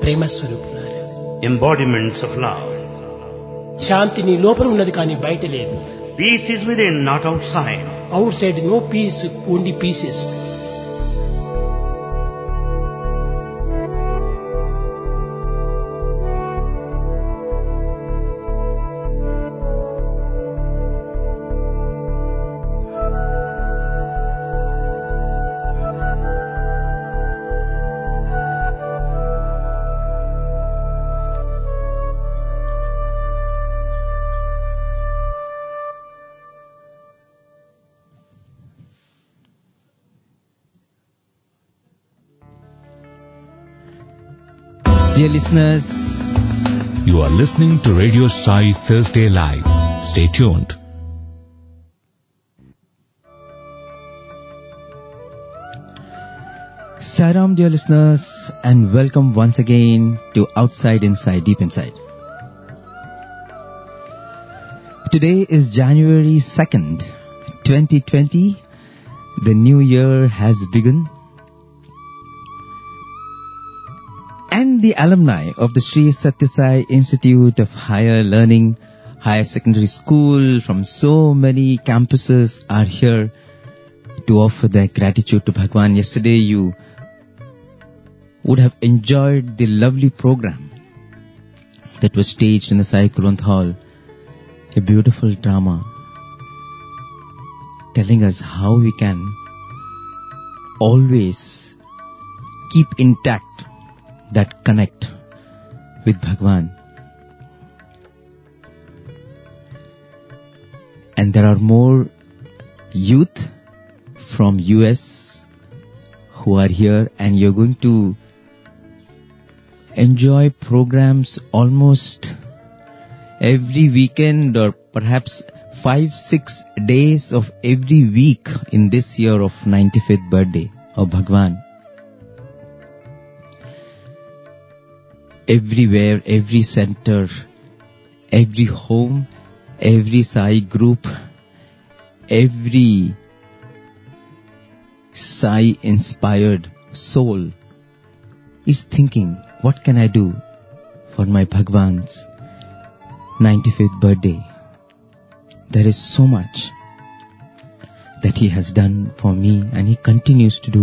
ప్రేమ స్వరూపులారా. embodiments of love. శాంతి నీ లోపల ఉన్నది కానీ బయట లేదు. Peace is within, not outside. Outside no peace, only pieces. Dear listeners, you are listening to Radio Sai Thursday Live. Stay tuned. Sairam, dear listeners, and welcome once again to Outside Inside, Deep Inside. Today is January 2nd, 2020. The new year has begun. And the alumni of the Sri Sathya Sai Institute of Higher Learning, Higher Secondary School from so many campuses are here to offer their gratitude to Bhagwan. Yesterday you would have enjoyed the lovely program that was staged in the Sai Kulwant Hall, a beautiful drama telling us how we can always keep intact that connect with Bhagwan. And there are more youth from US who are here, and you're going to enjoy programs almost every weekend, or perhaps 5-6 days of every week in this year of 95th birthday of Bhagwan. Everywhere, every center, every home, every Sai group, every Sai inspired soul is thinking, what can I do for my Bhagwan's 95th birthday? There is so much that he has done for me, and he continues to do.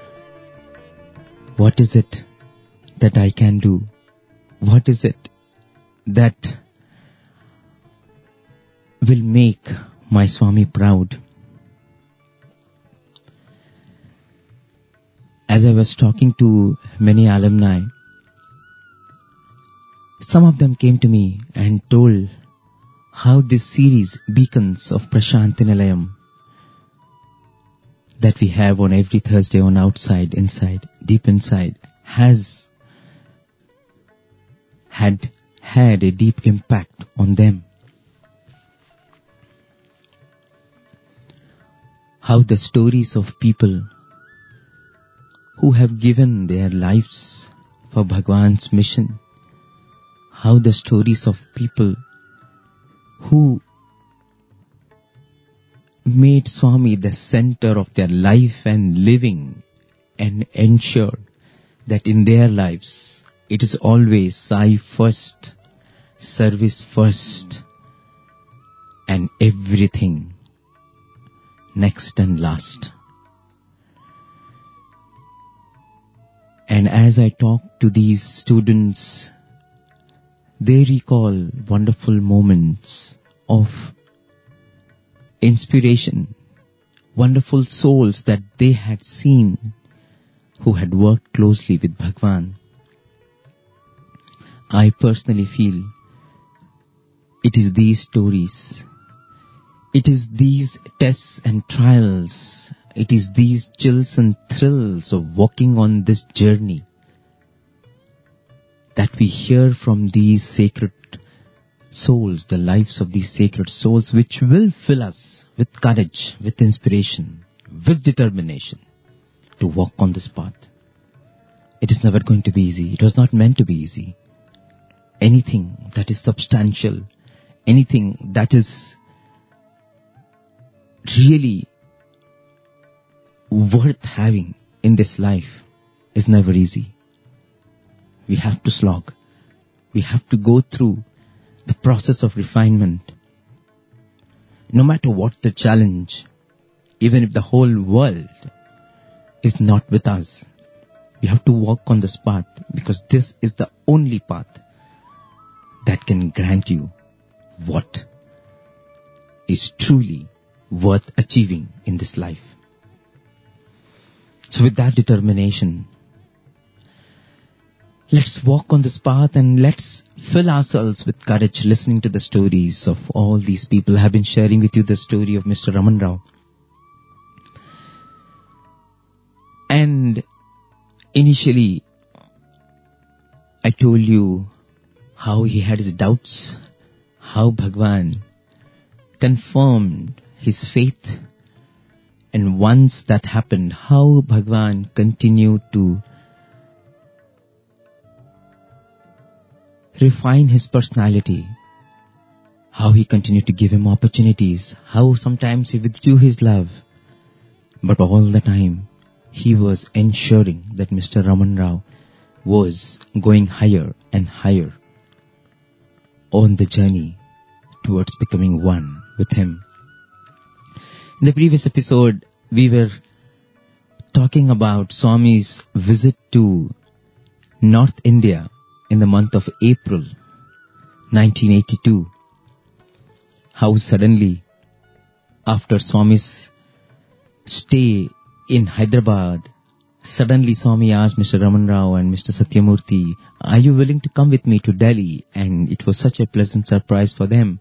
What is it that I can do? What is it that will make my Swami proud? As I was talking to many alumni, some of them came to me and told how this series, Beacons of Prashanti Nilayam, that we have on every Thursday on Outside, Inside, Deep Inside, has had a deep impact on them. How the stories of people who have given their lives for Bhagwan's mission, how the stories of people who made Swami the center of their life and living, and ensured that in their lives it is always Sai first, service first, and everything next and last. And as I talk to these students, they recall wonderful moments of inspiration, wonderful souls that they had seen who had worked closely with Bhagwan. I personally feel it is these stories, it is these tests and trials, it is these chills and thrills of walking on this journey that we hear from these sacred souls, the lives of these sacred souls, which will fill us with courage, with inspiration, with determination to walk on this path. It is never going to be easy. It was not meant to be easy. Anything that is substantial, anything that is really worth having in this life is never easy. We have to slog. We have to go through the process of refinement. No matter what the challenge, even if the whole world is not with us, we have to walk on this path, because this is the only path that can grant you what is truly worth achieving in this life. So with that determination, let's walk on this path and let's fill ourselves with courage, listening to the stories of all these people. I have been sharing with you the story of Mr. Raman Rao. And initially, I told you how he had his doubts, how Bhagwan confirmed his faith, and once that happened, how Bhagwan continued to refine his personality, how he continued to give him opportunities, how sometimes he withdrew his love, but all the time he was ensuring that Mr. Raman Rao was going higher and higher on the journey towards becoming one with him. In the previous episode, we were talking about Swami's visit to North India in the month of April 1982. How suddenly, after Swami's stay in Hyderabad, suddenly Swami asked Mr. Raman Rao and Mr. Satyamurthy, "Are you willing to come with me to Delhi?" And it was such a pleasant surprise for them.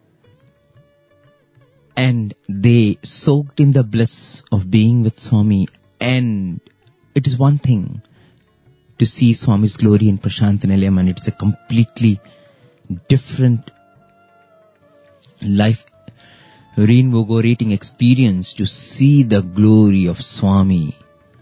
And they soaked in the bliss of being with Swami. And it is one thing to see Swami's glory in Prashant Nilayam, and it's a completely different life reinvigorating experience to see the glory of Swami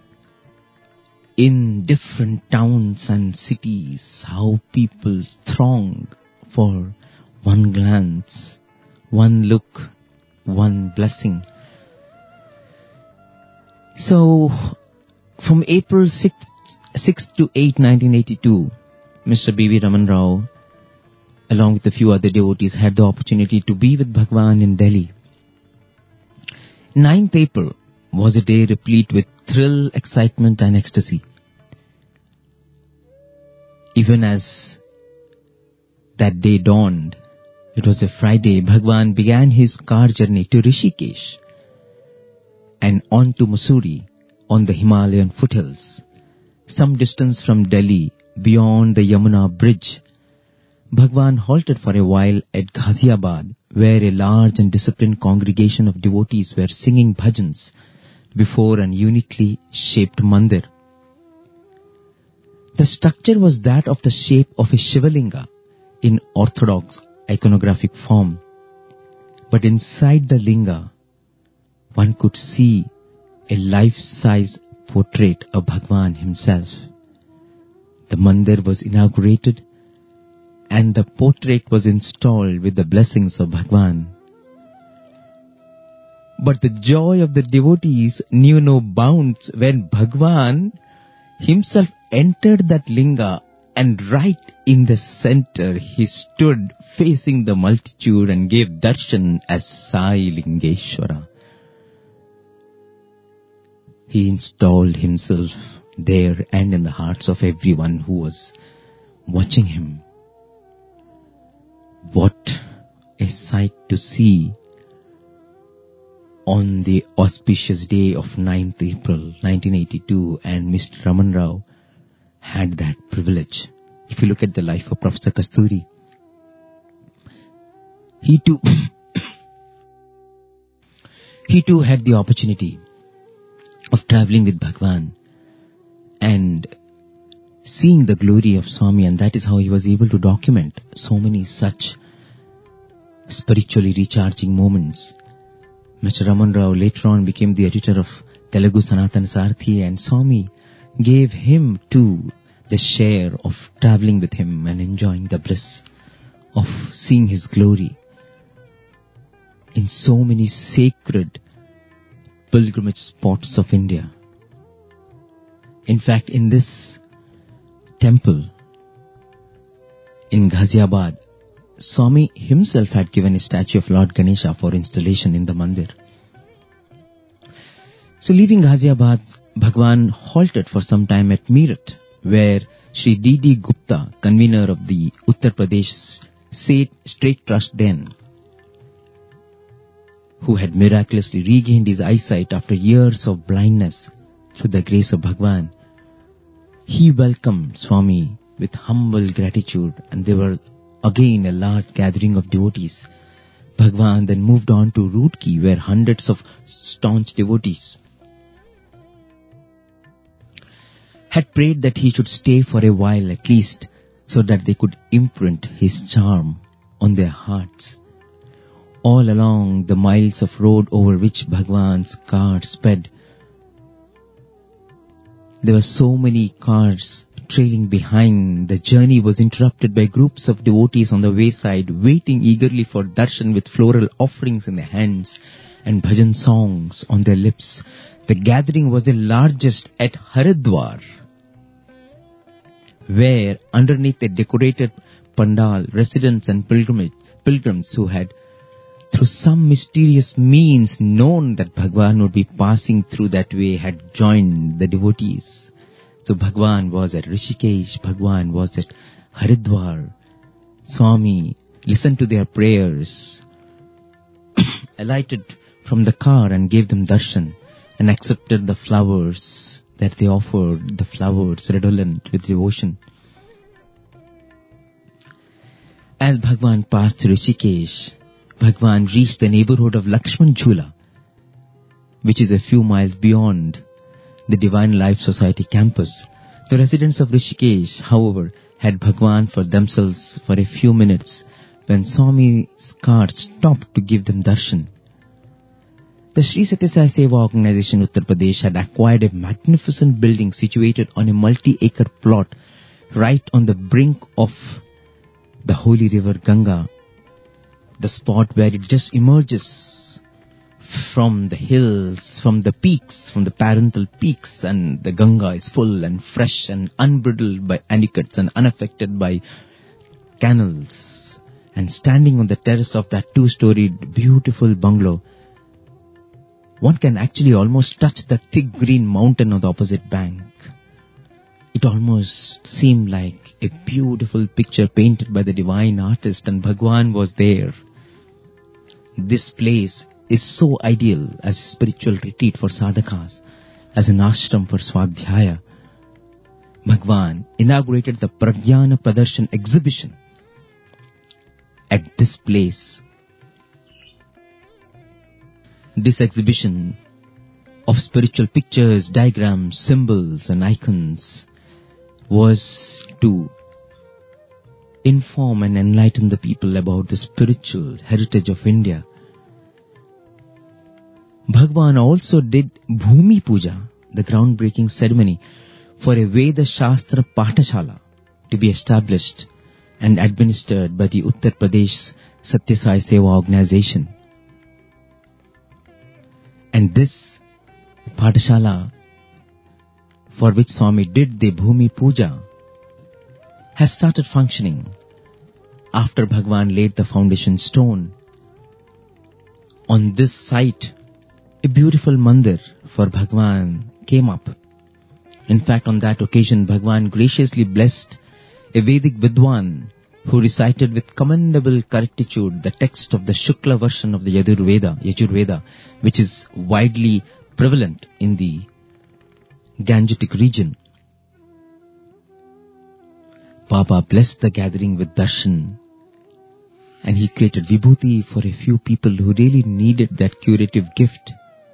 in different towns and cities, how people throng for one glance, one look, one blessing. So, from April 6 to 8, 1982, Mr. B.V. Raman Rao, along with a few other devotees, had the opportunity to be with Bhagwan in Delhi. 9th April was a day replete with thrill, excitement and ecstasy. Even as that day dawned, it was a Friday, Bhagwan began his car journey to Rishikesh and on to Mussoorie on the Himalayan foothills. Some distance from Delhi, beyond the Yamuna bridge, Bhagwan halted for a while at Ghaziabad, where a large and disciplined congregation of devotees were singing bhajans before an uniquely shaped mandir. The structure was that of the shape of a Shivalinga in orthodox iconographic form. But inside the linga, one could see a life-size portrait of Bhagwan himself. The mandir was inaugurated and the portrait was installed with the blessings of Bhagwan. But the joy of the devotees knew no bounds when Bhagwan himself entered that linga, and right in the center he stood facing the multitude and gave darshan as Sai Lingeshwara. He installed himself there and in the hearts of everyone who was watching him. What a sight to see on the auspicious day of 9th April 1982, and Mr. Raman Rao had that privilege. If you look at the life of Professor Kasturi, he too had the opportunity of traveling with Bhagwan and seeing the glory of Swami, and that is how he was able to document so many such spiritually recharging moments. Mr. Raman Rao later on became the editor of Telugu Sanatana Sarathi, and Swami gave him too the share of traveling with him and enjoying the bliss of seeing his glory in so many sacred pilgrimage spots of India. In fact, in this temple in Ghaziabad, Swami himself had given a statue of Lord Ganesha for installation in the mandir. So leaving Ghaziabad, Bhagwan halted for some time at Meerut, where Sri D.D. Gupta, convener of the Uttar Pradesh State Trust then, who had miraculously regained his eyesight after years of blindness through the grace of Bhagwan, he welcomed Swami with humble gratitude, and there were again a large gathering of devotees. Bhagwan then moved on to Roorkee, where hundreds of staunch devotees had prayed that he should stay for a while at least, so that they could imprint his charm on their hearts. All along the miles of road over which Bhagwan's car sped, there were so many cars trailing behind. The journey was interrupted by groups of devotees on the wayside, waiting eagerly for darshan with floral offerings in their hands and bhajan songs on their lips. The gathering was the largest at Haridwar, where underneath a decorated pandal, residents and pilgrims who had through some mysterious means known that Bhagwan would be passing through that way had joined the devotees. So Bhagwan was at Rishikesh, Bhagwan was at Haridwar. Swami listened to their prayers, alighted from the car and gave them darshan, and accepted the flowers that they offered, the flowers redolent with devotion. As Bhagwan passed through Rishikesh, Bhagwan reached the neighborhood of Lakshman Jhula, which is a few miles beyond the Divine Life Society campus. The residents of Rishikesh, however, had Bhagwan for themselves for a few minutes when Swami's car stopped to give them darshan. The Sri Satya Sai Seva Organization Uttar Pradesh had acquired a magnificent building situated on a multi-acre plot right on the brink of the holy river Ganga, the spot where it just emerges from the hills, from the peaks, from the parental peaks, and the Ganga is full and fresh and unbridled by anicuts and unaffected by canals. And standing on the terrace of that two-storied beautiful bungalow, one can actually almost touch the thick green mountain on the opposite bank. It almost seemed like a beautiful picture painted by the divine artist, and Bhagwan was there. This place is so ideal as a spiritual retreat for sadhakas, as an ashram for swadhyaya. Bhagwan inaugurated the Pragyana Pradarshan exhibition at this place. This exhibition of spiritual pictures, diagrams, symbols and icons was to inform and enlighten the people about the spiritual heritage of India. Bhagwan also did Bhumi Puja, the groundbreaking ceremony for a Veda Shastra Pathashala to be established and administered by the Uttar Pradesh Satya Sai Seva Organization. And this Pathashala, for which Swami did the Bhumi Puja, has started functioning after Bhagwan laid the foundation stone. On this site, a beautiful mandir for Bhagwan came up. In fact, on that occasion, Bhagwan graciously blessed a Vedic Vidwan who recited with commendable correctitude the text of the Shukla version of the Yajurveda, which is widely prevalent in the Gangetic region. Baba blessed the gathering with darshan, and he created vibhuti for a few people who really needed that curative gift.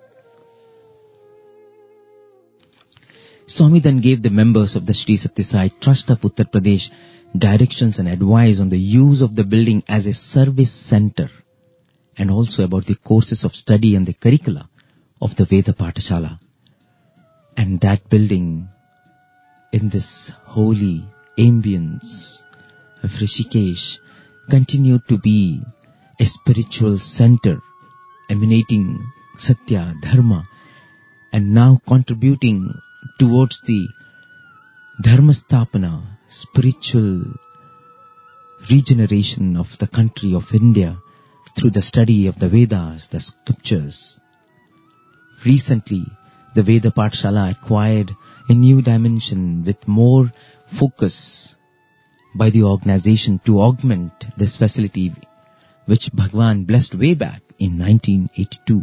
Swami then gave the members of the Sri Satya Sai Trust of Uttar Pradesh directions and advice on the use of the building as a service center, and also about the courses of study and the curricula of the Veda Pathashala. And that building, in this holy ambience of Rishikesh, continued to be a spiritual center emanating Satya, Dharma, and now contributing towards the Dharma Stapana, spiritual regeneration of the country of India through the study of the Vedas, the scriptures. Recently, the Veda Pathshala acquired a new dimension with more focus by the organization to augment this facility which Bhagwan blessed way back in 1982.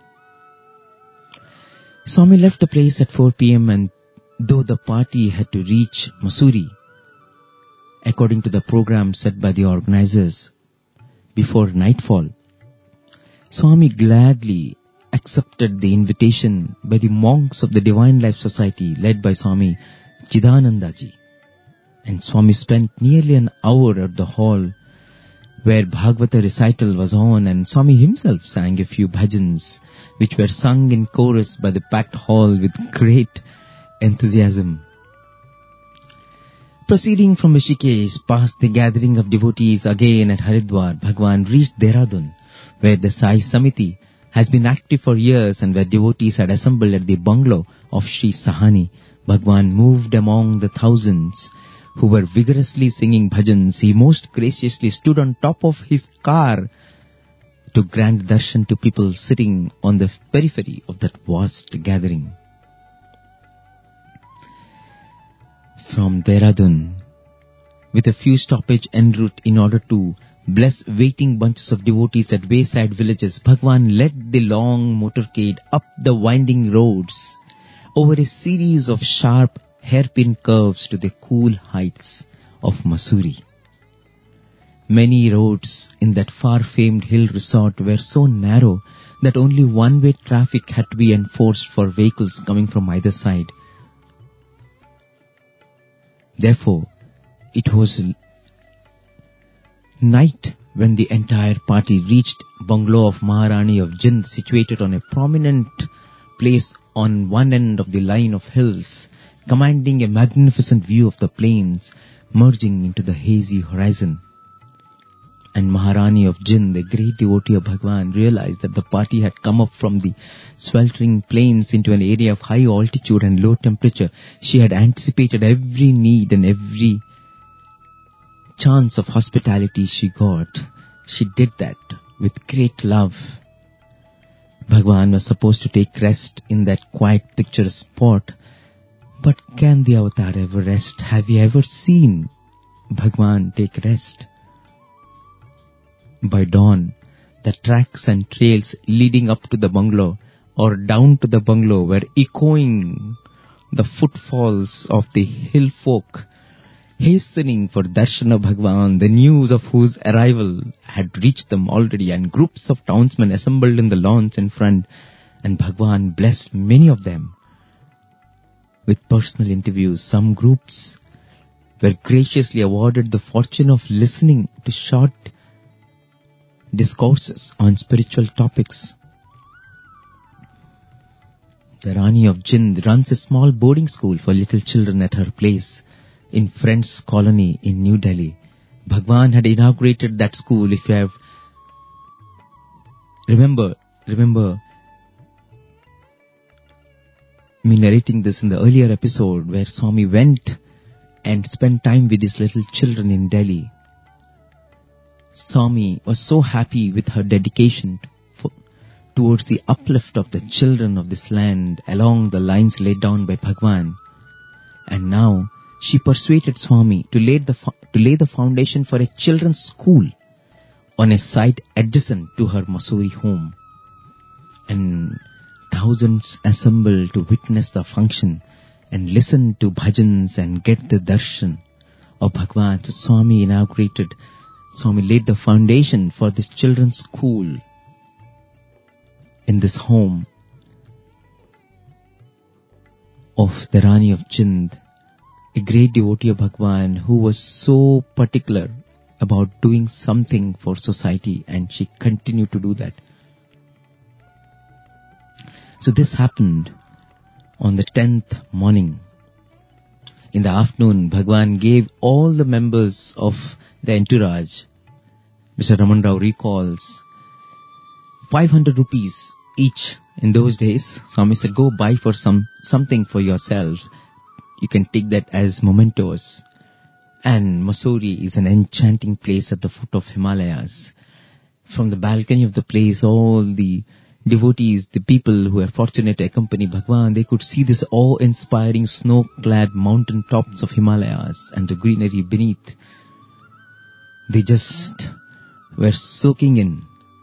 Swami left the place at 4 p.m. and though the party had to reach Mussoorie, according to the program set by the organizers, before nightfall, Swami gladly accepted the invitation by the monks of the Divine Life Society led by Swami Chidanandaji. And Swami spent nearly an hour at the hall where Bhagavata recital was on, and Swami himself sang a few bhajans which were sung in chorus by the packed hall with great enthusiasm. Proceeding from Rishikesh past the gathering of devotees again at Haridwar, Bhagwan reached Dehradun, where the Sai Samiti has been active for years and where devotees had assembled at the bungalow of Sri Sahani. Bhagwan moved among the thousands who were vigorously singing bhajans. He most graciously stood on top of his car to grant darshan to people sitting on the periphery of that vast gathering. From Dehradun, with a few stoppage en route in order to bless waiting bunches of devotees at wayside villages, Bhagwan led the long motorcade up the winding roads over a series of sharp hairpin curves to the cool heights of Mussoorie. Many roads in that far-famed hill resort were so narrow that only one-way traffic had to be enforced for vehicles coming from either side. Therefore, it was night when the entire party reached bungalow of Maharani of Jind, situated on a prominent place on one end of the line of hills, commanding a magnificent view of the plains merging into the hazy horizon. And Maharani of Jind, a great devotee of Bhagwan, realized that the party had come up from the sweltering plains into an area of high altitude and low temperature. She had anticipated every need and every chance of hospitality she got. She did that with great love. Bhagwan was supposed to take rest in that quiet picturesque spot. But can the avatar ever rest? Have you ever seen Bhagwan take rest? By dawn, the tracks and trails leading up to the bungalow or down to the bungalow were echoing the footfalls of the hill folk, hastening for darshan of Bhagwan, the news of whose arrival had reached them already, and groups of townsmen assembled in the lawns in front, and Bhagwan blessed many of them with personal interviews. Some groups were graciously awarded the fortune of listening to short discourses on spiritual topics. The Rani of Jind runs a small boarding school for little children at her place in Friends Colony in New Delhi. Bhagwan had inaugurated that school. If you have remember me narrating this in the earlier episode where Swami went and spent time with his little children in Delhi. Swami was so happy with her dedication towards the uplift of the children of this land along the lines laid down by Bhagwan. And now she persuaded Swami to lay the foundation for a children's school on a site adjacent to her Mussoorie home. And thousands assembled to witness the function and listen to bhajans and get the darshan of Bhagwan. So Swami laid the foundation for this children's school in this home of the Rani of Jind, a great devotee of Bhagwan who was so particular about doing something for society, and she continued to do that. So this happened on the 10th morning. In the afternoon, Bhagwan gave all the members of the entourage, Mr. Raman Rao recalls, 500 rupees each. In those days, Swami said, go buy for something for yourself. You can take that as mementos. And Mussoorie is an enchanting place at the foot of Himalayas. From the balcony of the place, all the devotees, the people who are fortunate to accompany Bhagwan, they could see this awe-inspiring snow-clad mountain tops of Himalayas and the greenery beneath. They just were soaking in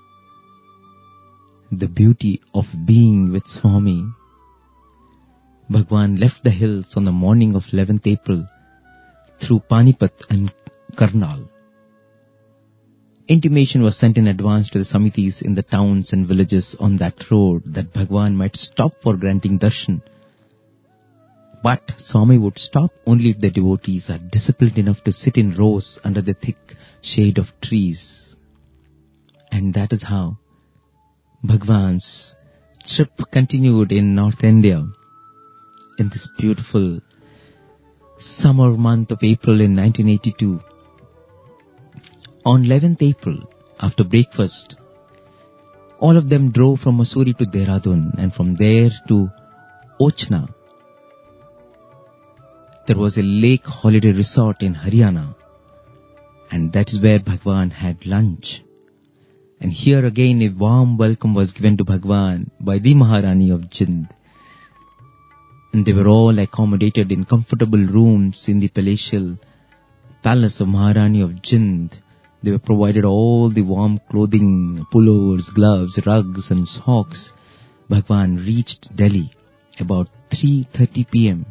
the beauty of being with Swami. Bhagwan left the hills on the morning of 11th April through Panipat and Karnal. Intimation was sent in advance to the samitis in the towns and villages on that road that Bhagwan might stop for granting darshan. But Swami would stop only if the devotees are disciplined enough to sit in rows under the thick shade of trees. And that is how Bhagwan's trip continued in North India in this beautiful summer month of April in 1982. On 11th April, after breakfast, all of them drove from Mussoorie to Dehradun and from there to Ochna. There was a lake holiday resort in Haryana, and that is where Bhagwan had lunch. And here again a warm welcome was given to Bhagwan by the Maharani of Jind. And they were all accommodated in comfortable rooms in the palatial palace of Maharani of Jind. They were provided all the warm clothing, pullovers, gloves, rugs and socks. Bhagwan reached Delhi about 3:30 p.m.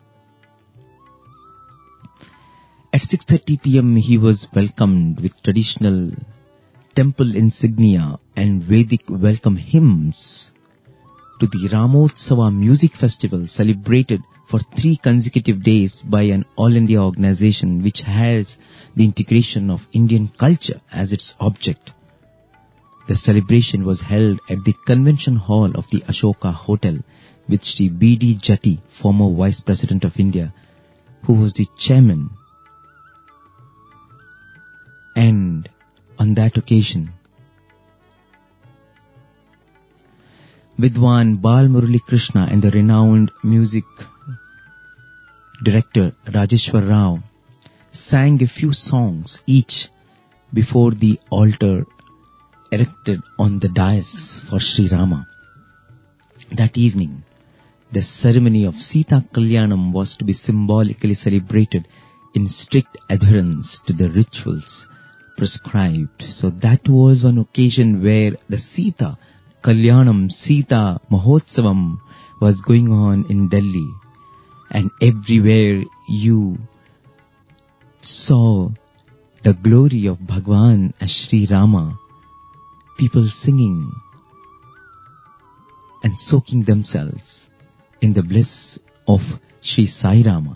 At 6:30 p.m. he was welcomed with traditional temple insignia and Vedic welcome hymns to the Ramotsava music festival celebrated for 3 consecutive days by an All India organization which has the integration of Indian culture as its object. The celebration was held at the Convention Hall of the Ashoka Hotel with Sri B.D. Jatti, former Vice President of India, who was the chairman. And on that occasion, Vidwan Bal Murali Krishna and the renowned music director Rajeshwar Rao sang a few songs each before the altar erected on the dais for Sri Rama. That evening, the ceremony of Sita Kalyanam was to be symbolically celebrated in strict adherence to the rituals prescribed. So that was one occasion where the Sita Kalyanam, Sita Mahotsavam was going on in Delhi. And everywhere you saw the glory of Bhagwan as Sri Rama, people singing and soaking themselves in the bliss of Sri Sai Rama.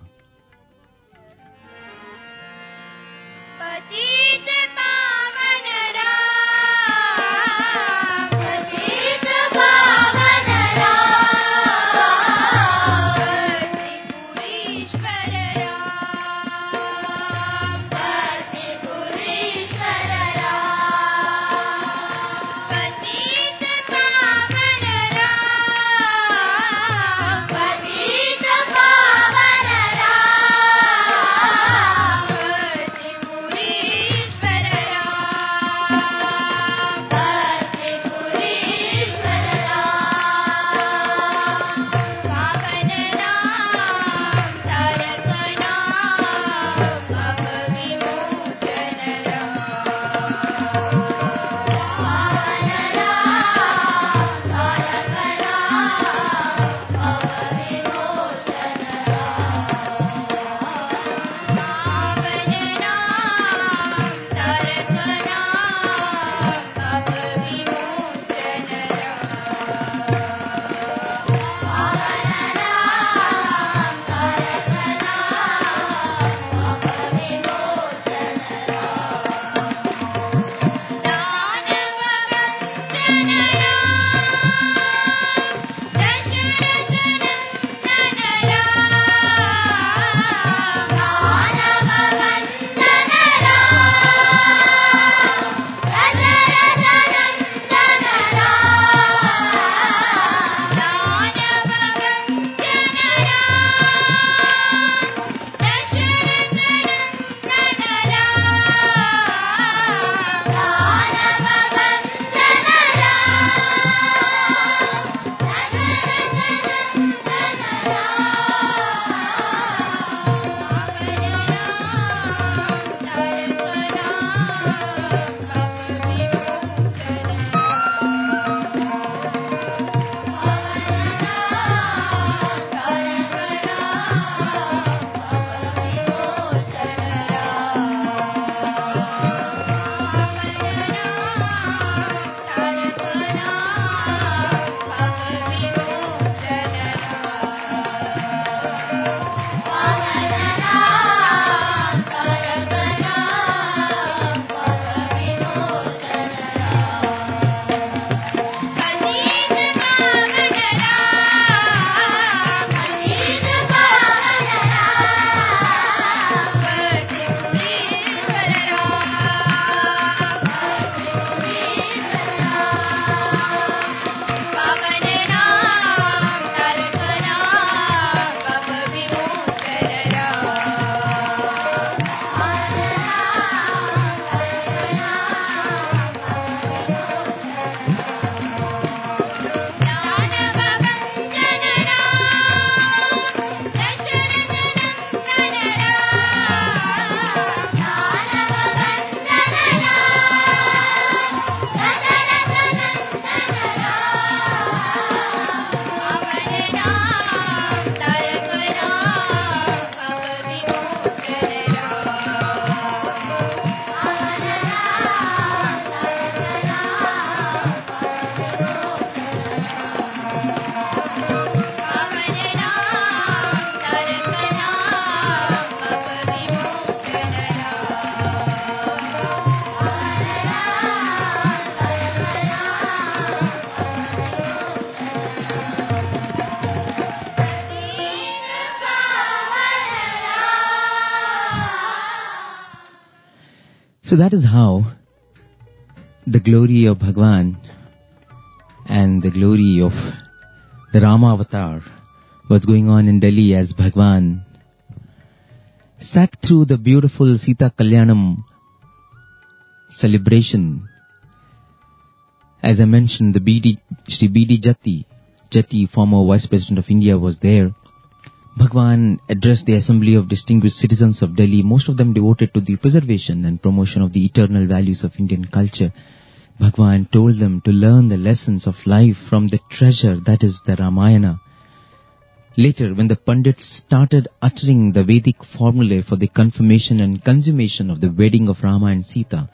So that is how the glory of Bhagwan and the glory of the Rama avatar was going on in Delhi as Bhagwan sat through the beautiful Sita Kalyanam celebration. As I mentioned, the Shri B.D. Jati, former Vice President of India, was there. Bhagwan addressed the assembly of distinguished citizens of Delhi, most of them devoted to the preservation and promotion of the eternal values of Indian culture. Bhagwan told them to learn the lessons of life from the treasure that is the Ramayana. Later, when the Pandits started uttering the Vedic formulae for the confirmation and consummation of the wedding of Rama and Sita,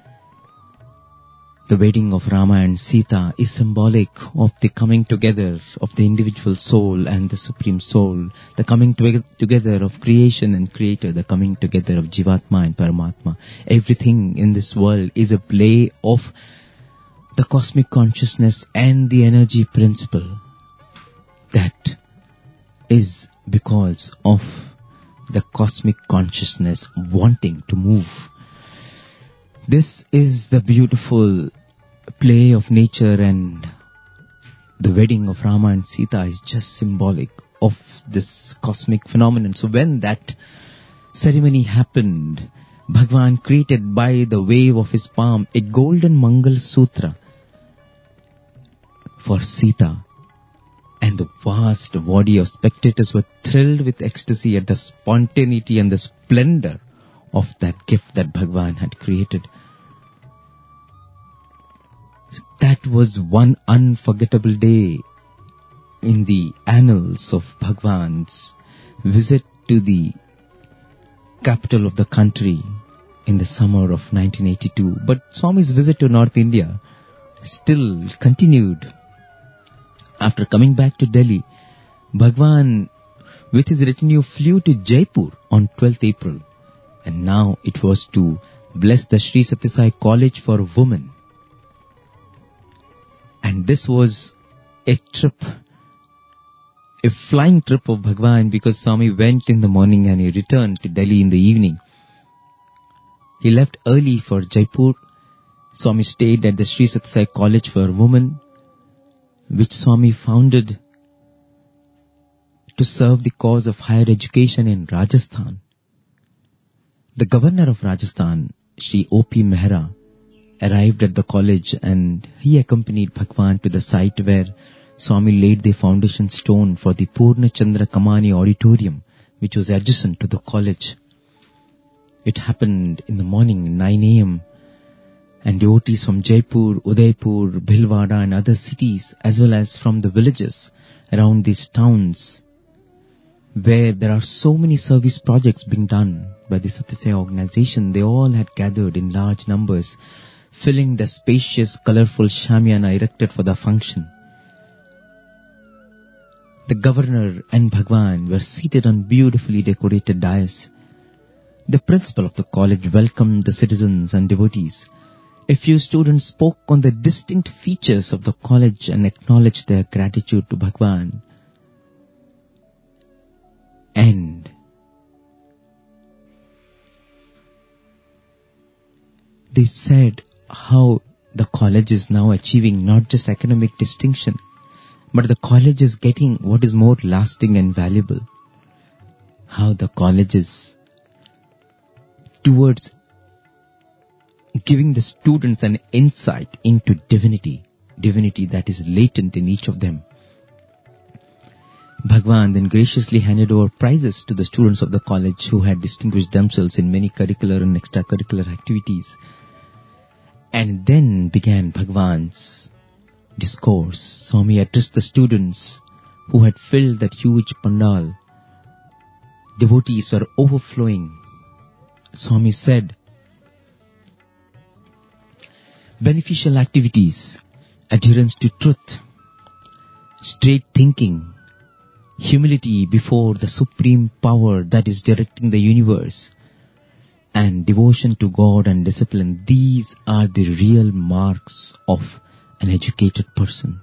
the wedding of Rama and Sita is symbolic of the coming together of the individual soul and the Supreme Soul, the coming together of creation and Creator, the coming together of Jivatma and Paramatma. Everything in this world is a play of the cosmic consciousness and the energy principle. That is because of the cosmic consciousness wanting to move. This is the beautiful play of nature, and the wedding of Rama and Sita is just symbolic of this cosmic phenomenon. So when that ceremony happened, Bhagwan created by the wave of his palm a golden Mangal Sutra for Sita, and the vast body of spectators were thrilled with ecstasy at the spontaneity and the splendor of that gift that Bhagwan had created. That was one unforgettable day in the annals of Bhagwan's visit to the capital of the country in the summer of 1982. But Swami's visit to North India still continued. After coming back to Delhi, Bhagwan with his retinue flew to Jaipur on 12th April. And now it was to bless the Sri Sathya Sai College for Women. And this was a trip, a flying trip of Bhagwan, because Swami went in the morning and he returned to Delhi in the evening. He left early for Jaipur. Swami stayed at the Sri Sathya Sai College for Women, which Swami founded to serve the cause of higher education in Rajasthan. The governor of Rajasthan, Shri O.P. Mehra, arrived at the college, and he accompanied Bhagwan to the site where Swami laid the foundation stone for the Purna Chandra Kamani auditorium, which was adjacent to the college. It happened in the morning, 9 a.m., and devotees from Jaipur, Udaipur, Bhilwara and other cities, as well as from the villages around these towns, where there are so many service projects being done by the Sathya Sai organization, they all had gathered in large numbers, filling the spacious, colorful shamyana erected for the function. The governor and Bhagwan were seated on beautifully decorated dais. The principal of the college welcomed the citizens and devotees. A few students spoke on the distinct features of the college and acknowledged their gratitude to Bhagwan. And they said how the college is now achieving not just academic distinction, but the college is getting what is more lasting and valuable. How the college is towards giving the students an insight into divinity that is latent in each of them. Bhagwan then graciously handed over prizes to the students of the college who had distinguished themselves in many curricular and extracurricular activities. And then began Bhagwan's discourse. Swami addressed the students who had filled that huge pandal. Devotees were overflowing. Swami said, beneficial activities, adherence to truth, straight thinking, humility before the supreme power that is directing the universe, and devotion to God and discipline, these are the real marks of an educated person.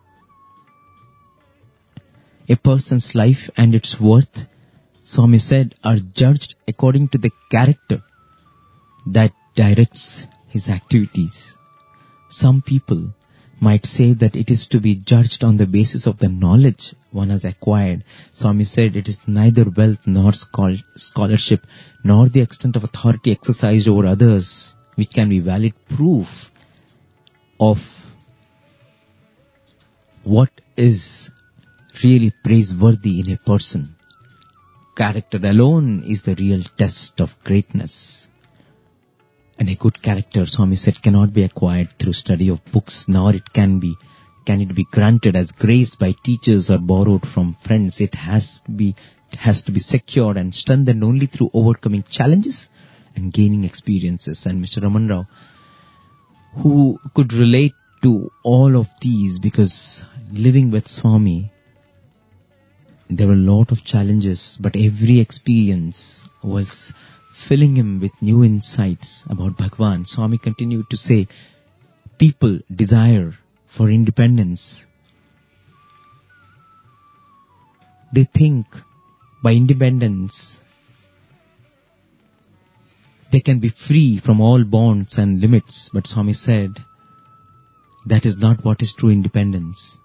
A person's life and its worth, Swami said, are judged according to the character that directs his activities. Some people might say that it is to be judged on the basis of the knowledge one has acquired. Swami said it is neither wealth nor scholarship nor the extent of authority exercised over others which can be valid proof of what is really praiseworthy in a person. Character alone is the real test of greatness. And a good character, Swami said, cannot be acquired through study of books, nor can it be granted as grace by teachers or borrowed from friends. It has to be secured and strengthened only through overcoming challenges and gaining experiences. And Mr. Raman Rao, who could relate to all of these, because living with Swami, there were a lot of challenges, but every experience was filling him with new insights about Bhagwan. Swami continued to say, people desire for independence. They think by independence they can be free from all bonds and limits. But Swami said, that is not what is true independence.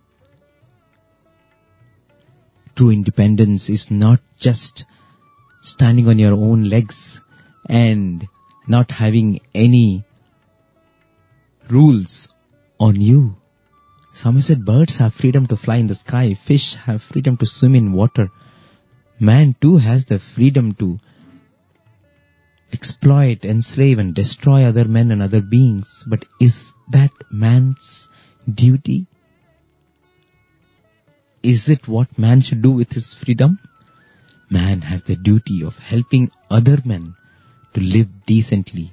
True independence is not just standing on your own legs and not having any rules on you. Swami said birds have freedom to fly in the sky, fish have freedom to swim in water. Man too has the freedom to exploit, enslave and destroy other men and other beings. But is that man's duty? Is it what man should do with his freedom? Man has the duty of helping other men to live decently.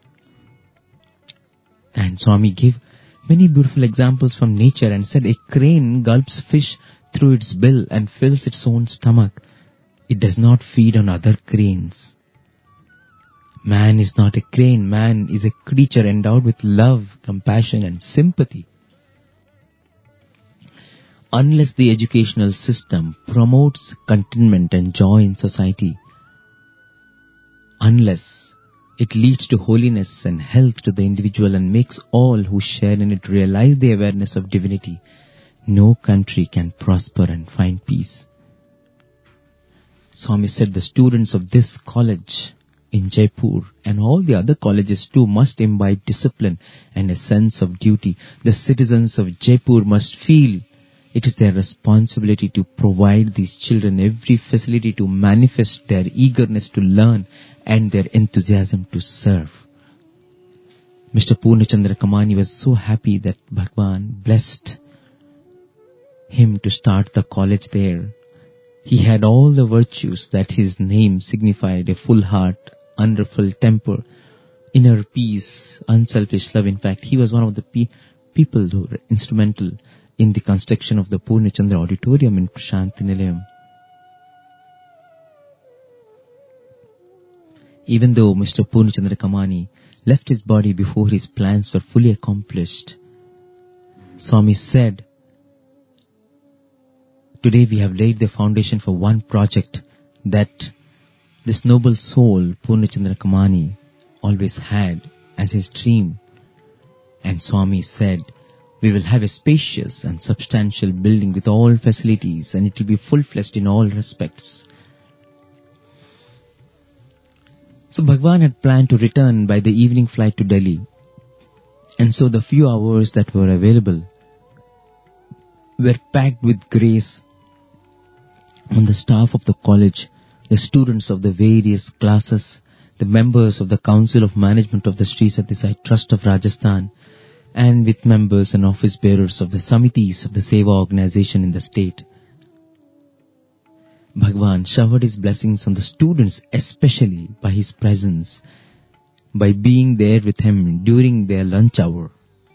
And Swami gave many beautiful examples from nature and said a crane gulps fish through its bill and fills its own stomach. It does not feed on other cranes. Man is not a crane. Man is a creature endowed with love, compassion and sympathy. Unless the educational system promotes contentment and joy in society, unless it leads to holiness and health to the individual and makes all who share in it realize the awareness of divinity, no country can prosper and find peace. Swami said the students of this college in Jaipur and all the other colleges too must imbibe discipline and a sense of duty. The citizens of Jaipur must feel it is their responsibility to provide these children every facility to manifest their eagerness to learn and their enthusiasm to serve. Mr. Purnachandra Kamani was so happy that Bhagwan blessed him to start the college there. He had all the virtues that his name signified: a full heart, unruffled temper, inner peace, unselfish love. In fact, he was one of the people who were instrumental in the construction of the Purnachandra Auditorium in Prasanthi Nilayam. Even though Mr. Purnachandra Kamani left his body before his plans were fully accomplished, Swami said, today we have laid the foundation for one project that this noble soul, Purnachandra Kamani, always had as his dream. And Swami said, we will have a spacious and substantial building with all facilities, and it will be full-fledged in all respects. So Bhagwan had planned to return by the evening flight to Delhi. And so the few hours that were available were packed with grace on the staff of the college, the students of the various classes, the members of the Council of Management of the Sri Sathya Sai Trust of Rajasthan, and with members and office bearers of the Samitis of the Seva organization in the state. Bhagwan showered his blessings on the students, especially by his presence, by being there with him during their lunch hour.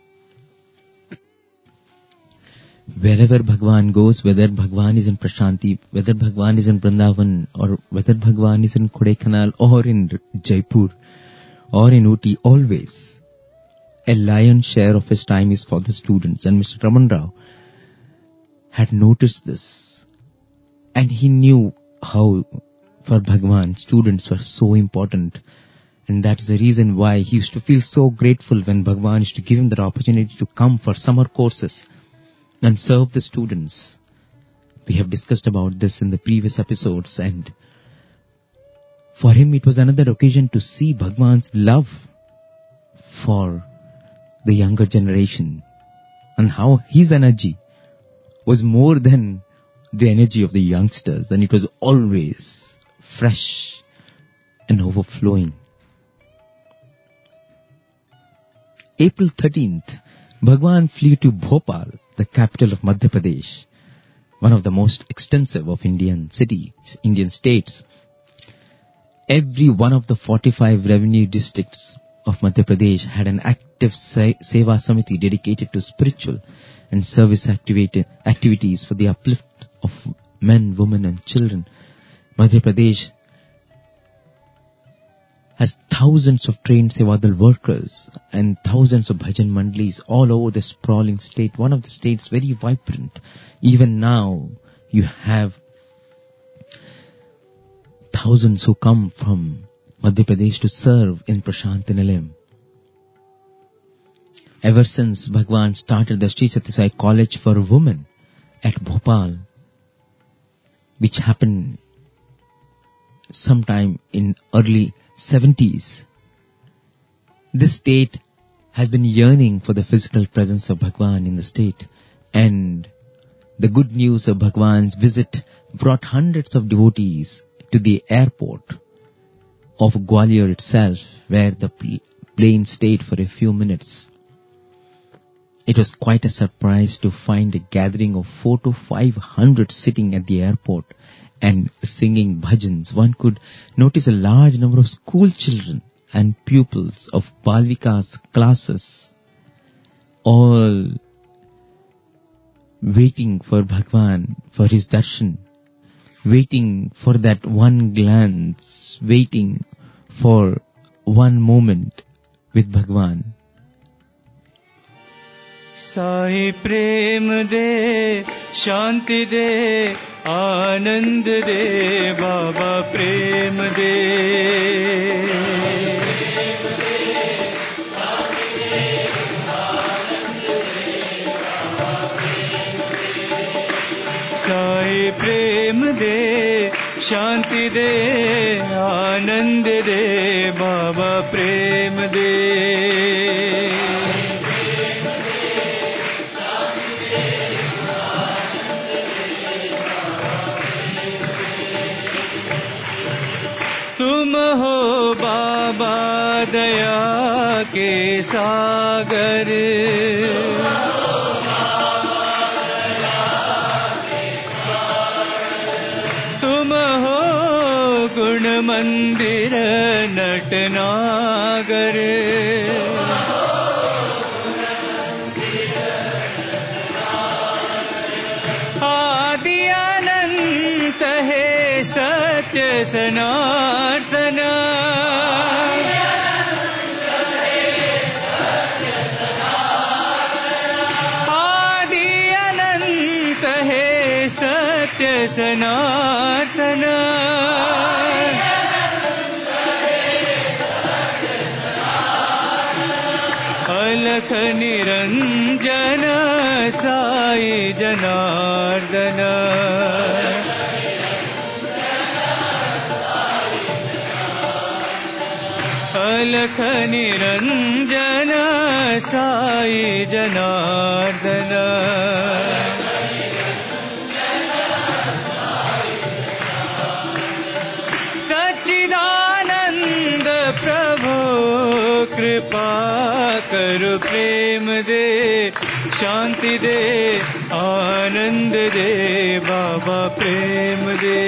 Wherever Bhagwan goes, whether Bhagwan is in Prasanthi, whether Bhagwan is in Vrindavan, or whether Bhagwan is in Kodaikanal or in Jaipur or in Ooty, always a lion's share of his time is for the students. And Mr. Raman Rao had noticed this, and he knew how for Bhagwan students were so important. And that is the reason why he used to feel so grateful when Bhagwan used to give him that opportunity to come for summer courses and serve the students. We have discussed about this in the previous episodes, and for him it was another occasion to see Bhagwan's love for the younger generation and how his energy was more than the energy of the youngsters, and it was always fresh and overflowing. April 13th, Bhagwan flew to Bhopal, the capital of Madhya Pradesh, one of the most extensive of Indian states. Every one of the 45 revenue districts of Madhya Pradesh had an active Seva Samiti dedicated to spiritual and service activities for the uplift of men, women and children. Madhya Pradesh has thousands of trained Sevadal workers and thousands of bhajan mandalis all over the sprawling state, one of the states very vibrant. Even now, you have thousands who come from Madhya Pradesh to serve in Prashanti Nilayam. Ever since Bhagwan started the Sri Sathya Sai College for Women at Bhopal, which happened sometime in early 70s, this state has been yearning for the physical presence of Bhagwan in the state, and the good news of Bhagwan's visit brought hundreds of devotees to the airport of Gwalior itself, where the plane stayed for a few minutes. It was quite a surprise to find a gathering of 400 to 500 sitting at the airport and singing bhajans. One could notice a large number of school children and pupils of Balvika's classes, all waiting for Bhagwan, for his darshan, waiting for that one glance, waiting for one moment with Bhagwan. Sai प्रेम दे, शांति दे, आनंद दे, बाबा प्रेम दे। साई प्रेम दे, शांति दे, आनंद दे, बाबा प्रेम दे। तुम हो बाबा दया के सागर, तुम हो गुण मंदिर नटनागर, आदि अनंत है सत्य सनातन, आदि अनंत है सत्य सनातन, अलख निरंजन साई जनार्दन, अलख निरंजन साई जनार्दन, सच्चिदानंद प्रभु कृपा कर, प्रेम दे, शांति दे, आनंद दे, बाबा प्रेम दे।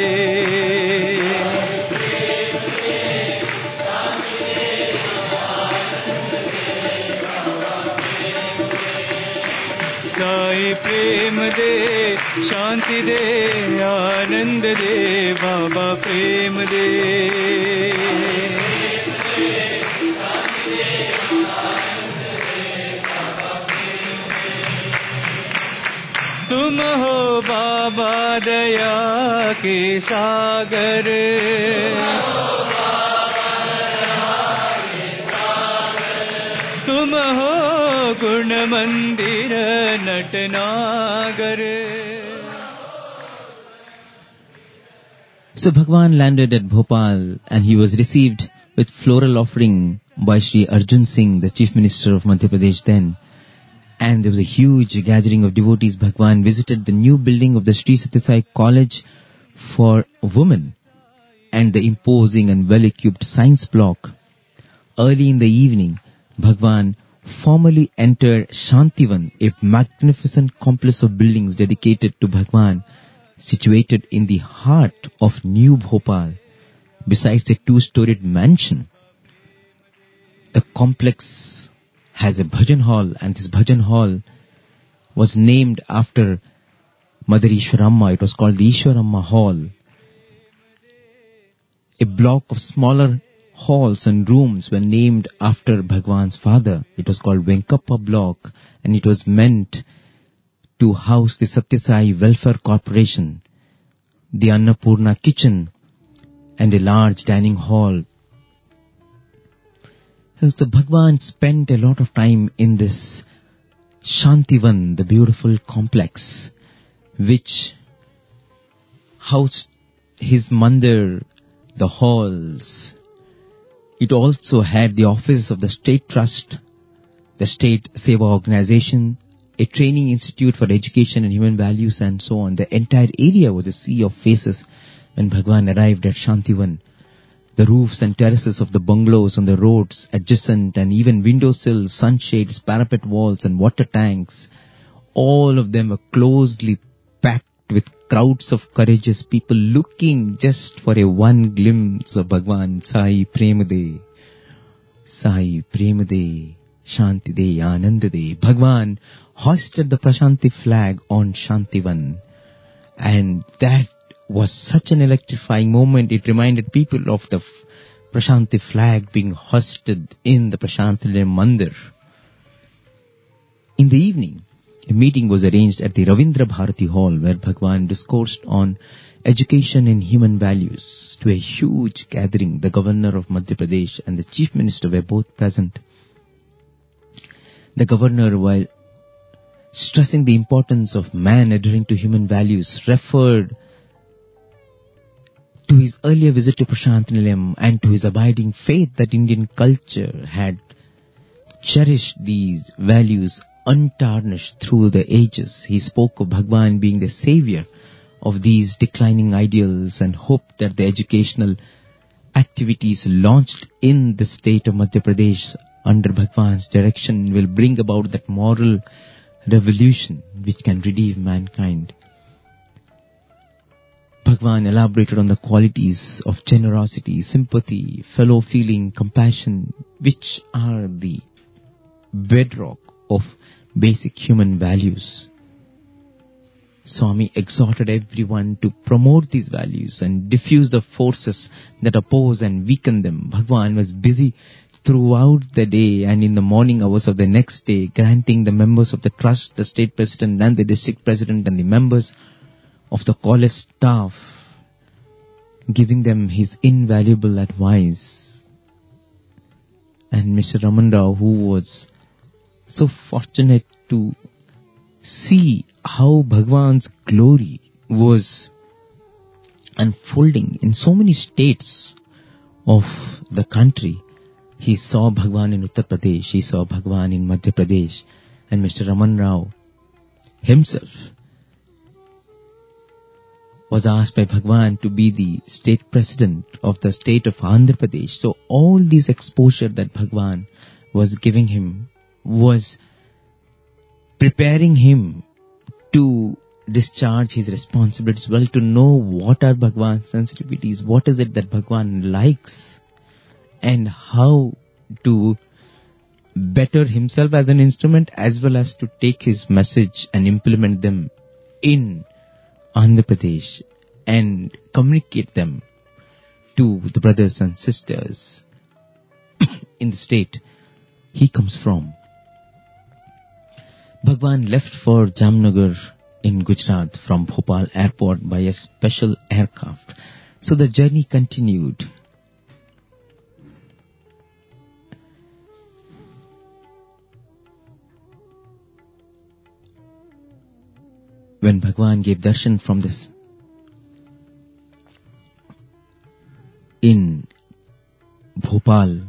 साई प्रेम दे, शांति दे, आनंद दे, बाबा प्रेम दे। तुम हो बाबा दया के सागर, तुम हो गुण मंदिर Natnagar. So Bhagwan landed at Bhopal and he was received with floral offering by Sri Arjun Singh, the Chief Minister of Madhya Pradesh then. And there was a huge gathering of devotees. Bhagwan visited the new building of the Sri Sathya Sai College for Women and the imposing and well-equipped science block. Early in the evening, Bhagwan formally entered Shantivan, a magnificent complex of buildings dedicated to Bhagwan, situated in the heart of New Bhopal, besides a two-storied mansion. The complex has a bhajan hall, and this bhajan hall was named after Mother Ishwaramma. It was called the Ishwaramma Hall. A block of smaller halls and rooms were named after Bhagwan's father. It was called Venkappa Block, and it was meant to house the Sathya Sai Welfare Corporation, the Annapurna Kitchen, and a large dining hall. So Bhagwan spent a lot of time in this Shantivan, the beautiful complex, which housed his mandir, the halls. It also had the office of the State Trust, the State Seva Organization, a training institute for education and human values, and so on. The entire area was a sea of faces when Bhagwan arrived at Shantivan. The roofs and terraces of the bungalows on the roads adjacent, and even windowsills, sunshades, parapet walls and water tanks, all of them were closely packed with crowds of courageous people looking just for a one glimpse of Bhagwan Sai Premade. Sai Premade, Shantide, Anandade. Bhagwan hoisted the Prashanti flag on Shantivan, and that was such an electrifying moment. It reminded people of the Prashanti flag being hoisted in the Prashantilayam Mandir. In the evening, a meeting was arranged at the Ravindra Bharati Hall where Bhagwan discoursed on education and human values to a huge gathering. The governor of Madhya Pradesh and the chief minister were both present. The governor, while stressing the importance of man adhering to human values, referred to his earlier visit to Prashantilayam and to his abiding faith that Indian culture had cherished these values untarnished through the ages. He spoke of Bhagwan being the savior of these declining ideals and hoped that the educational activities launched in the state of Madhya Pradesh under Bhagwan's direction will bring about that moral revolution which can redeem mankind. Bhagwan elaborated on the qualities of generosity, sympathy, fellow feeling, compassion, which are the bedrock of basic human values. Swami exhorted everyone to promote these values and diffuse the forces that oppose and weaken them. Bhagwan was busy throughout the day and in the morning hours of the next day, granting the members of the trust, the state president and the district president and the members of the college staff, giving them his invaluable advice. And Mr. Raman Rao, who was so fortunate to see how Bhagwan's glory was unfolding in so many states of the country. He saw Bhagwan in Uttar Pradesh, he saw Bhagwan in Madhya Pradesh, and Mr. Raman Rao himself was asked by Bhagwan to be the state president of the state of Andhra Pradesh. So all this exposure that Bhagwan was giving him was preparing him to discharge his responsibilities well, to know what are Bhagwan's sensitivities, what is it that Bhagwan likes, and how to better himself as an instrument as well as to take his message and implement them in Andhra Pradesh and communicate them to the brothers and sisters in the state he comes from. Bhagwan left for Jamnagar in Gujarat from Bhopal airport by a special aircraft. So the journey continued. when Bhagwan gave darshan from this in Bhopal,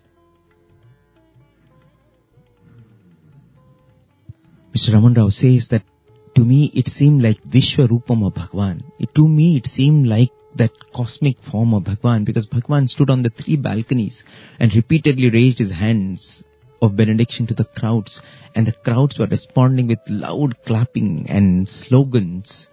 Mr. Raman Rao says that to me it seemed like Vishwarupam of Bhagwan. To me it seemed like that cosmic form of Bhagwan, because Bhagwan stood on the 3 balconies and repeatedly raised his hands of benediction to the crowds, and the crowds were responding with loud clapping and slogans.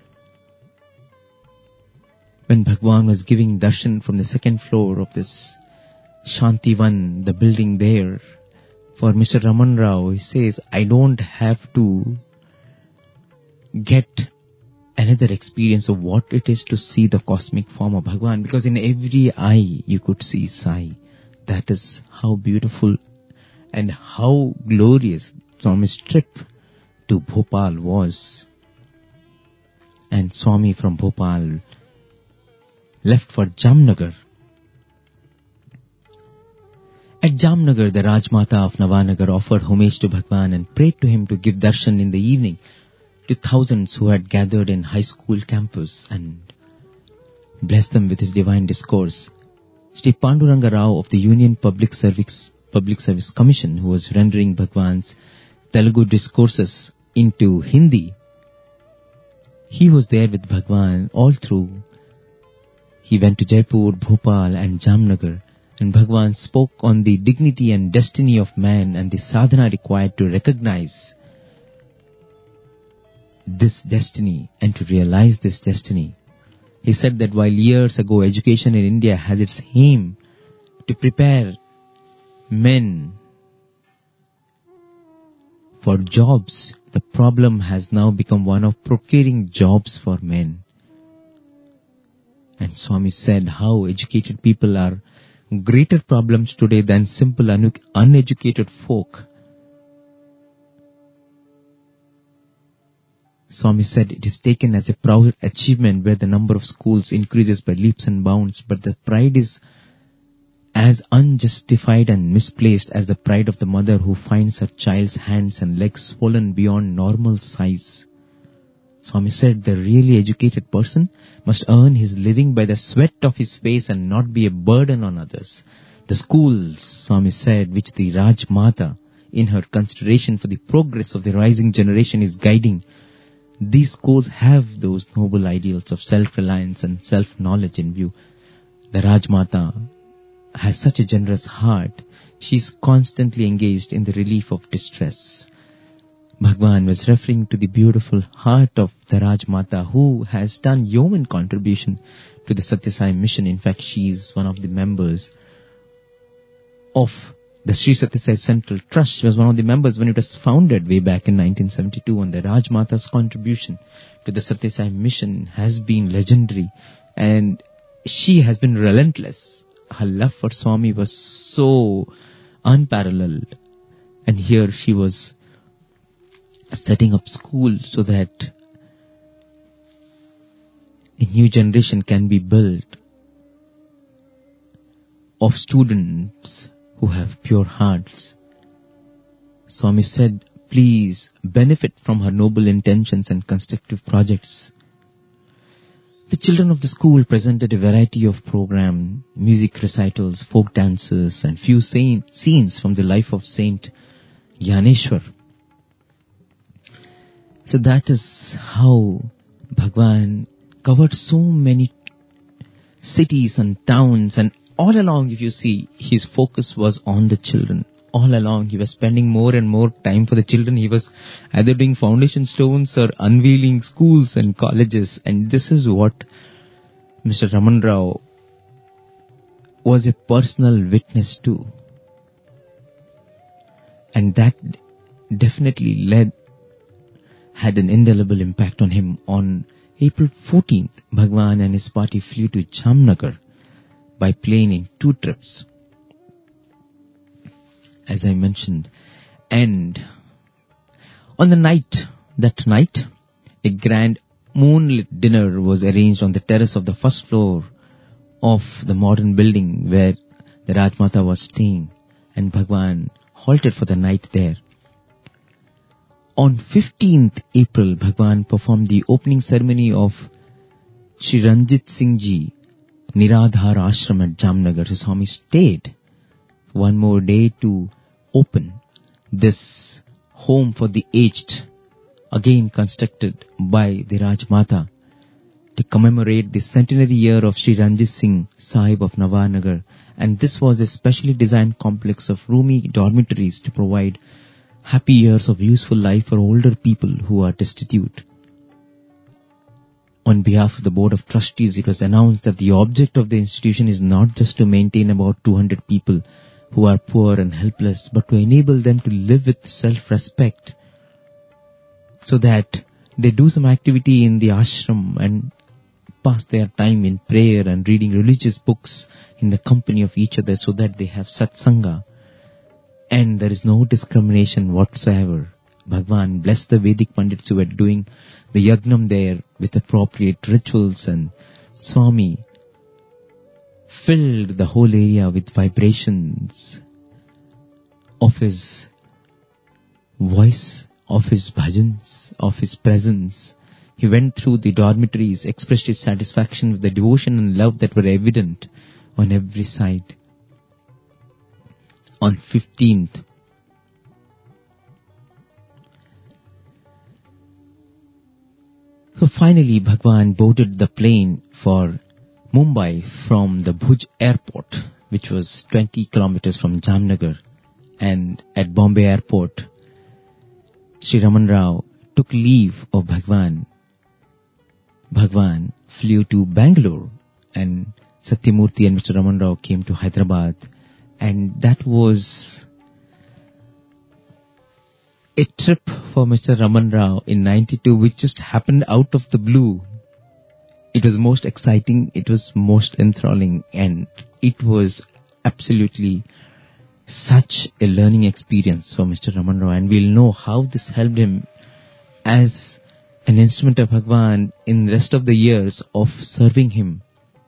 When Bhagwan was giving darshan from the 2nd floor of this Shantivan, the building there, for Mr. Raman Rao, he says, I don't have to get another experience of what it is to see the cosmic form of Bhagwan, because in every eye you could see Sai. That is how beautiful and how glorious Swami's trip to Bhopal was. And Swami from Bhopal left for Jamnagar. At Jamnagar, the Rajmata of Navanagar offered homage to Bhagwan and prayed to him to give darshan in the evening to thousands who had gathered in high school campus and blessed them with his divine discourse. Sri Panduranga Rao of the Union Public Service Commission, who was rendering Bhagwan's Telugu discourses into Hindi, he was there with Bhagwan all through. He went to Jaipur, Bhopal and Jamnagar, and Bhagwan spoke on the dignity and destiny of man and the sadhana required to recognize this destiny and to realize this destiny. He said that while years ago education in India has its aim to prepare men for jobs, the problem has now become one of procuring jobs for men. And Swami said how educated people are greater problems today than simple uneducated folk. Swami said it is taken as a proud achievement where the number of schools increases by leaps and bounds, but the pride is as unjustified and misplaced as the pride of the mother who finds her child's hands and legs swollen beyond normal size. Swami said the really educated person must earn his living by the sweat of his face and not be a burden on others. The schools, Swami said, which the Rajmata, in her consideration for the progress of the rising generation, is guiding, these schools have those noble ideals of self-reliance and self-knowledge in view. The Rajmata has such a generous heart. She is constantly engaged in the relief of distress. Bhagwan was referring to the beautiful heart of the Rajmata, who has done yeoman contribution to the Satya Sai mission. In fact, she is one of the members of the Sri Satya Sai Central Trust. She was one of the members when it was founded way back in 1972, and the Rajmata's contribution to the Satya Sai mission has been legendary, and she has been relentless. Her love for Swami was so unparalleled, and here she was setting up schools so that a new generation can be built of students who have pure hearts. Swami said, please benefit from her noble intentions and constructive projects. The children of the school presented a variety of program, music recitals, folk dances, and few scenes from the life of Saint Gyaneshwar. So that is how Bhagwan covered so many cities and towns, and all along, if you see, his focus was on the children. All along, he was spending more and more time for the children. He was either doing foundation stones or unveiling schools and colleges. And this is what Mr. Raman Rao was a personal witness to. And that definitely had an indelible impact on him. On April 14th, Bhagwan and his party flew to Jamnagar by plane in 2 trips, as I mentioned. And on that night, a grand moonlit dinner was arranged on the terrace of the 1st floor of the modern building where the Rajmata was staying, and Bhagwan halted for the night there. On 15th April, Bhagwan performed the opening ceremony of Shri Ranjit Singh Ji Niradhar Ashram at Jamnagar. So Swami stayed one more day to open this home for the aged, again constructed by the Rajmata, to commemorate the centenary year of Shri Ranjit Singh Sahib of Nawanagar. And this was a specially designed complex of roomy dormitories to provide happy years of useful life for older people who are destitute. On behalf of the Board of Trustees, it was announced that the object of the institution is not just to maintain about 200 people who are poor and helpless, but to enable them to live with self-respect, so that they do some activity in the ashram and pass their time in prayer and reading religious books in the company of each other, so that they have satsanga. And there is no discrimination whatsoever. Bhagwan blessed the Vedic Pandits who were doing the yagnam there with appropriate rituals, and Swami filled the whole area with vibrations of his voice, of his bhajans, of his presence. He went through the dormitories, expressed his satisfaction with the devotion and love that were evident on every side. On 15th, so finally Bhagwan boarded the plane for Mumbai from the Bhuj airport, which was 20 kilometers from Jamnagar. And at Bombay airport, Sri Raman Rao took leave of Bhagwan. Bhagwan flew to Bangalore, and Satyamurthy and Mr. Raman Rao came to Hyderabad. And that was a trip for Mr. Raman Rao in 92, which just happened out of the blue. It was most exciting, it was most enthralling, and it was absolutely such a learning experience for Mr. Raman Rao. And we'll know how this helped him as an instrument of Bhagwan in the rest of the years of serving him.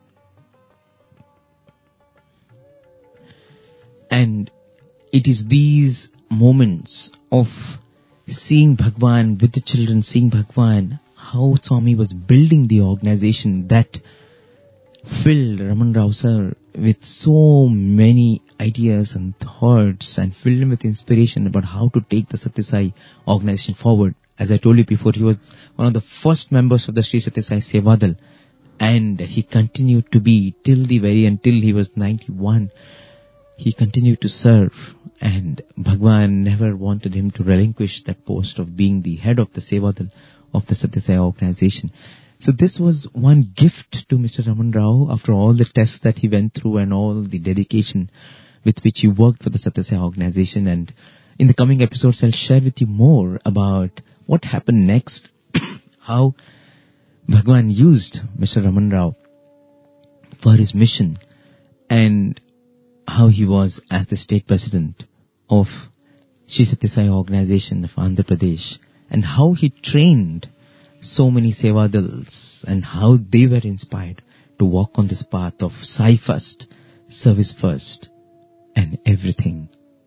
And it is these moments of seeing Bhagwan with the children, seeing Bhagwan, how Swami was building the organization, that filled Raman Rao sir with so many ideas and thoughts, and filled him with inspiration about how to take the Satya Sai organization forward. As I told you before, he was one of the first members of the Sri Satya Sai Sevadal, and he continued to be till the very end, till he was 91. He continued to serve, and Bhagwan never wanted him to relinquish that post of being the head of the Sevadal of the Satya Sai organization. So this was one gift to Mr. Raman Rao after all the tests that he went through and all the dedication with which he worked for the Satya Sai organization. And in the coming episodes, I'll share with you more about what happened next, how Bhagwan used Mr. Raman Rao for his mission, and how he was as the state president of Sri Satya Sai organization of Andhra Pradesh, and how he trained so many Sevadals and how they were inspired to walk on this path of Sai first, service first, and everything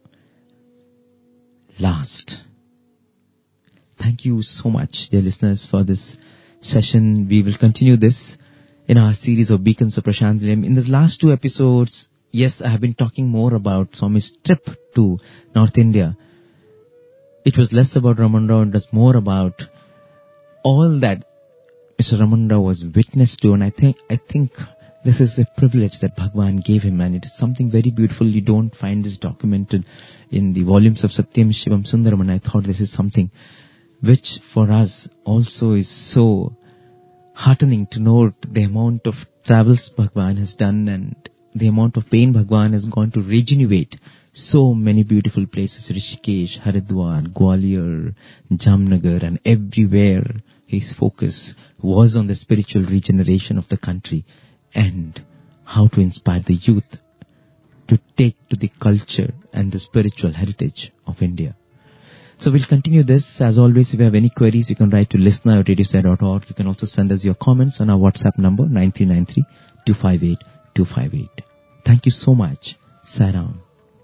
last. Thank you so much, dear listeners, for this session. We will continue this in our series of Beacons of Prashant Nilayam. In the last two episodes, yes, I have been talking more about Swami's trip to North India. It was less about Raman Rao, it was more about all that Mr. Raman Rao was witness to. And I think this is a privilege that Bhagwan gave him, and it is something very beautiful. You don't find this documented in the volumes of Satyam Shivam Sundaram, and I thought this is something which for us also is so heartening to note the amount of travels Bhagwan has done and the amount of pain Bhagwan has gone to regenerate so many beautiful places, Rishikesh, Haridwar, Gwalior, Jamnagar, and everywhere his focus was on the spiritual regeneration of the country and how to inspire the youth to take to the culture and the spiritual heritage of India. So we'll continue this. As always, if you have any queries, you can write to listener@radiosai.org. You can also send us your comments on our WhatsApp number 9393 258 258. Thank you so much. Sai Ram.